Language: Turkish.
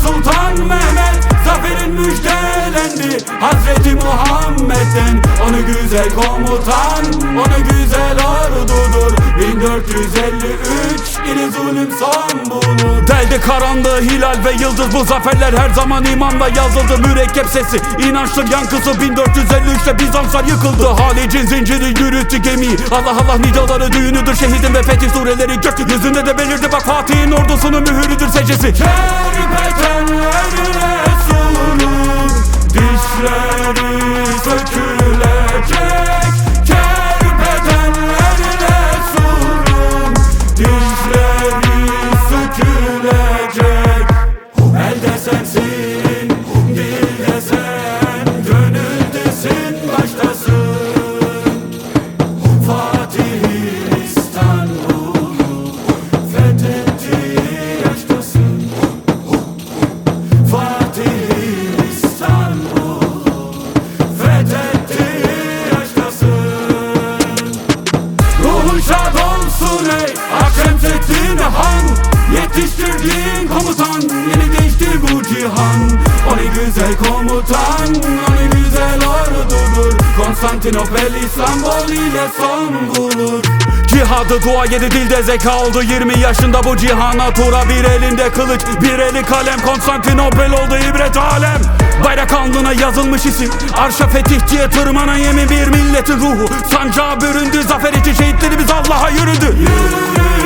Sultan Mehmet zaferin müjdelendi Hazreti Muhammed'den. Onu güzel komutan, onu güzel ordudur. 1453 ili zulüm son bulur. Deldi karanlığı hilal ve yıldız, bu zaferler her zaman imanla yazıldı. Mürekkep sesi, inançtır yankısı. 1453'te Bizanslar yıkıldı. Halic'in zinciri yürüttü gemiyi. Allah Allah nidaları düğünüdür. Şehidin ve fetih sureleri gökyüzünde de belirdi. Bak Fatih'in ordusunun mühürüdür secdesi. Kerpetenlerle sunur, dişleri sökülecek. Kerpetenlerle sunur, dişleri sökülecek. Elde sensin, dilde sen, gönüldesin, baştasın. Fatih İstanbul'u fethetti, yaştasın. Fatih İstanbul'u fethetti, yaştasın. Ruhun şad olsun ey Akşemseddin Han, yetiştirdiğin komutan, yeni değişti bu cihan. O ne güzel komutan, o ne güzel ordudur. Konstantinopel İstanbul ile son bulur. Cihadı dua, 7 dilde zeka oldu. 20 yaşında bu cihana tura, bir elinde kılıç, bir eli kalem. Konstantinopel oldu ibret alem. Bayrak alnına yazılmış isim, arşa fetihçiye tırmanan yemin. Bir milletin ruhu sancağa büründü, zafer için şehitlerimiz Allah'a yürüdü. Yürü.